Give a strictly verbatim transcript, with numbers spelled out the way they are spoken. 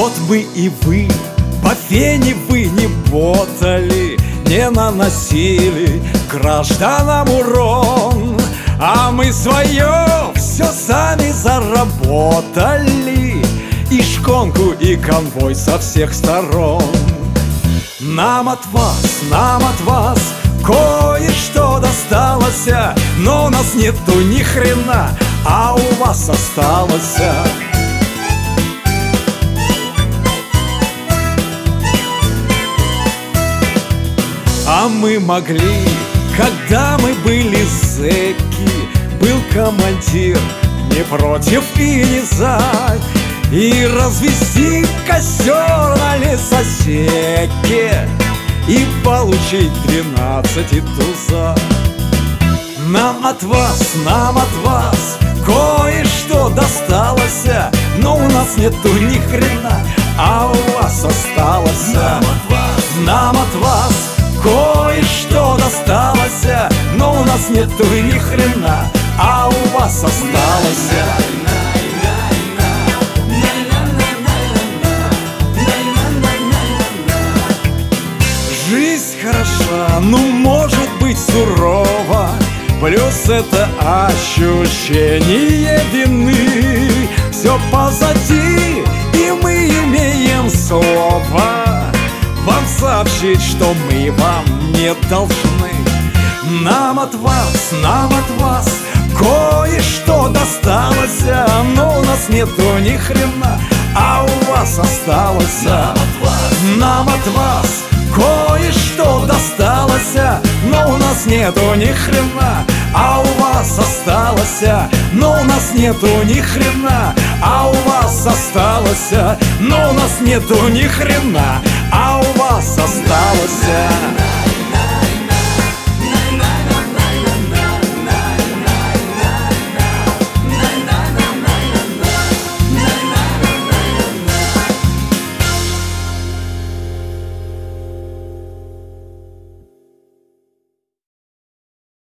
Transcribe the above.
Вот мы и вы, по фене вы не ботали, не наносили гражданам урон, а мы свое все сами заработали, и шконку, и конвой со всех сторон. Нам от вас, нам от вас кое-что досталось, но у нас нету ни хрена, а у вас осталось. А мы могли, когда мы были зэки, был командир не против и не за, и развести костер на лесосеке и получить тринадцать туза. Нам от вас, нам от вас кое-что досталось, но у нас нету ни хрена, а у вас осталось. Нам от вас, нам от вас кое-что досталось, но у нас нету ни хрена, а у вас осталось. Жизнь хороша, ну может быть сурова, плюс это ощущение вины. Все позади, и мы имеем слово вам сообщить, что мы вам не должны. Нам от вас, нам от вас кое-что досталось, но у нас нету ни хрена, а у вас осталось. Нам от вас, нам от вас кое-что досталось, но у нас нету ни хрена, а у вас осталось. Но у нас нету ни хрена, а у вас осталось. Но у нас нету ни хрена, а у вас осталось.